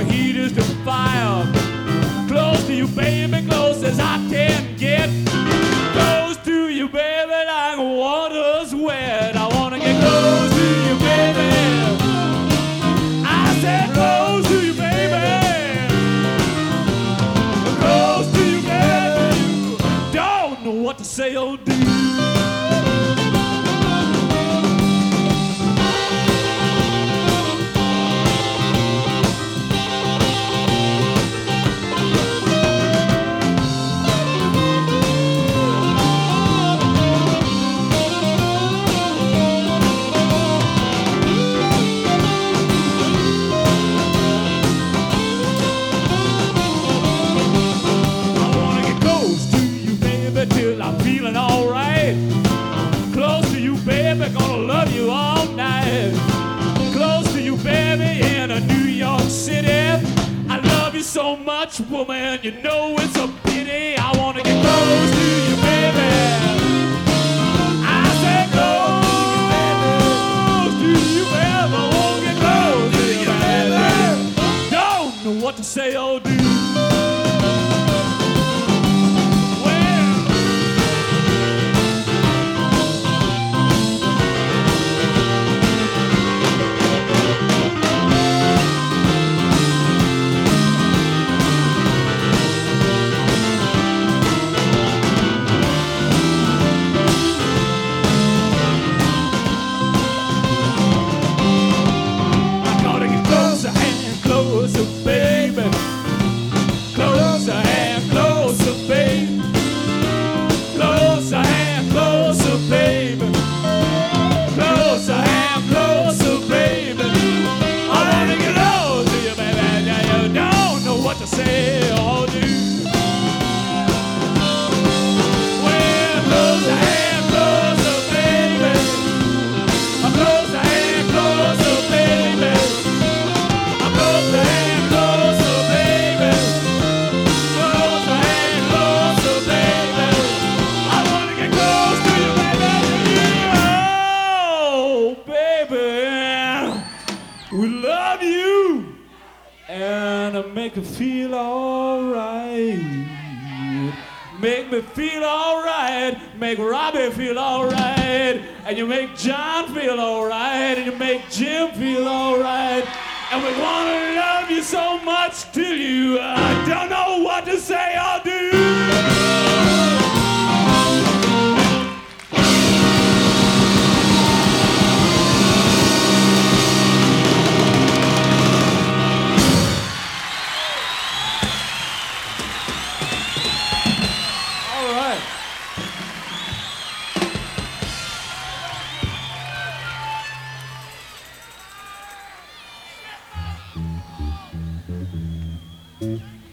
heat is the fire. Close to you, baby, close as I can get. Close to you, baby, like water's wet. I wanna get close to you, baby. I said close to you, baby. Close to you, baby. Don't know what to say or do. Till I'm feeling alright. Close to you, baby, gonna love you all night. Close to you, baby, in a New York City. I love you so much, woman, you know it's a pity. I wanna get close to you, baby. I said close to you, baby. I wanna get close to you, baby. Don't know what to say or do. We love you and make me feel alright. Make me feel alright. Make Robbie feel alright. And you make John feel alright. And you make Jim feel alright. And we want to love you so much till you don't know what to say or do. Mm-hmm.